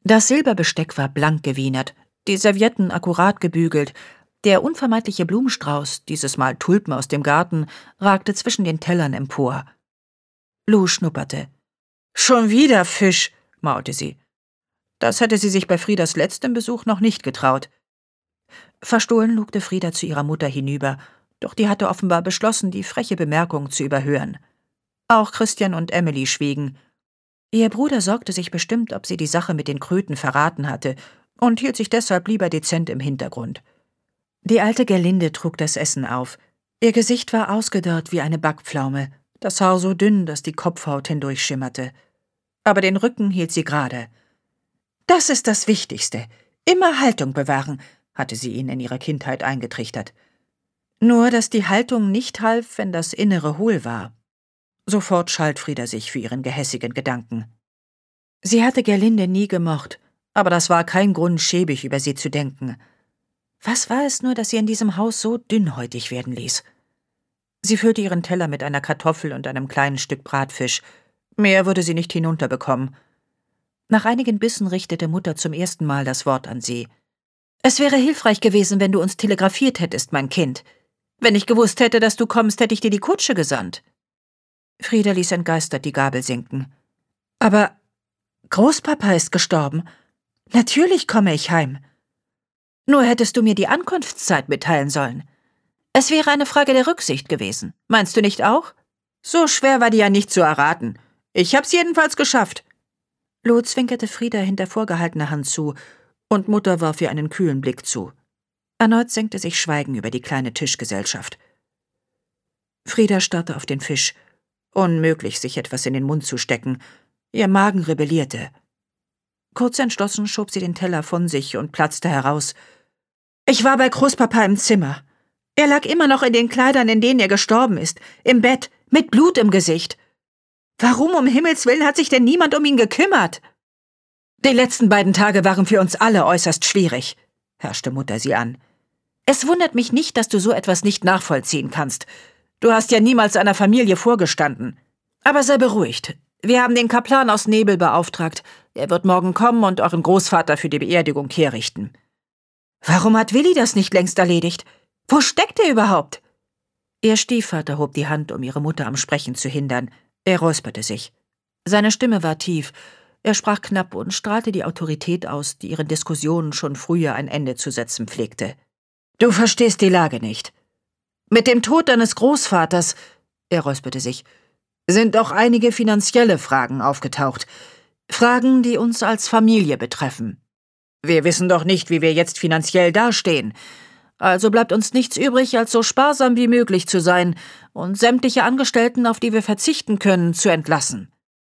Das Silberbesteck war blank gewienert, die Servietten akkurat gebügelt, der unvermeidliche Blumenstrauß, dieses Mal Tulpen aus dem Garten, ragte zwischen den Tellern empor. Lou schnupperte. »Schon wieder Fisch«, maulte sie. Das hätte sie sich bei Friedas letztem Besuch noch nicht getraut. Verstohlen lugte Frieda zu ihrer Mutter hinüber, doch die hatte offenbar beschlossen, die freche Bemerkung zu überhören. Auch Christian und Emily schwiegen. Ihr Bruder sorgte sich bestimmt, ob sie die Sache mit den Kröten verraten hatte, und hielt sich deshalb lieber dezent im Hintergrund. Die alte Gerlinde trug das Essen auf. Ihr Gesicht war ausgedörrt wie eine Backpflaume, das Haar so dünn, dass die Kopfhaut hindurchschimmerte. Aber den Rücken hielt sie gerade. »Das ist das Wichtigste. Immer Haltung bewahren«, hatte sie ihn in ihrer Kindheit eingetrichtert. Nur, dass die Haltung nicht half, wenn das Innere hohl war. Sofort schalt Frieda sich für ihren gehässigen Gedanken. Sie hatte Gerlinde nie gemocht, aber das war kein Grund, schäbig über sie zu denken. Was war es nur, das sie in diesem Haus so dünnhäutig werden ließ? Sie füllte ihren Teller mit einer Kartoffel und einem kleinen Stück Bratfisch. Mehr würde sie nicht hinunterbekommen. Nach einigen Bissen richtete Mutter zum ersten Mal das Wort an sie. »Es wäre hilfreich gewesen, wenn du uns telegrafiert hättest, mein Kind. Wenn ich gewusst hätte, dass du kommst, hätte ich dir die Kutsche gesandt.« Frieda ließ entgeistert die Gabel sinken. »Aber Großpapa ist gestorben. Natürlich komme ich heim. Nur hättest du mir die Ankunftszeit mitteilen sollen. Es wäre eine Frage der Rücksicht gewesen. Meinst du nicht auch? So schwer war die ja nicht zu erraten. Ich hab's jedenfalls geschafft.« Lou zwinkerte Frieda hinter vorgehaltener Hand zu, und Mutter warf ihr einen kühlen Blick zu. Erneut senkte sich Schweigen über die kleine Tischgesellschaft. Frieda starrte auf den Fisch. Unmöglich, sich etwas in den Mund zu stecken. Ihr Magen rebellierte. Kurz entschlossen schob sie den Teller von sich und platzte heraus. »Ich war bei Großpapa im Zimmer. Er lag immer noch in den Kleidern, in denen er gestorben ist, im Bett, mit Blut im Gesicht. Warum um Himmels Willen hat sich denn niemand um ihn gekümmert?« »Die letzten beiden Tage waren für uns alle äußerst schwierig«, herrschte Mutter sie an. »Es wundert mich nicht, dass du so etwas nicht nachvollziehen kannst. Du hast ja niemals einer Familie vorgestanden. Aber sei beruhigt. Wir haben den Kaplan aus Nebel beauftragt. Er wird morgen kommen und euren Großvater für die Beerdigung herrichten.« »Warum hat Willi das nicht längst erledigt? Wo steckt er überhaupt?« Ihr Stiefvater hob die Hand, um ihre Mutter am Sprechen zu hindern. Er räusperte sich. Seine Stimme war tief. Er sprach knapp und strahlte die Autorität aus, die ihren Diskussionen schon früher ein Ende zu setzen pflegte. »Du verstehst die Lage nicht. Mit dem Tod deines Großvaters«, er räusperte sich, »sind auch einige finanzielle Fragen aufgetaucht. Fragen, die uns als Familie betreffen. Wir wissen doch nicht, wie wir jetzt finanziell dastehen. Also bleibt uns nichts übrig, als so sparsam wie möglich zu sein und sämtliche Angestellten, auf die wir verzichten können, zu entlassen.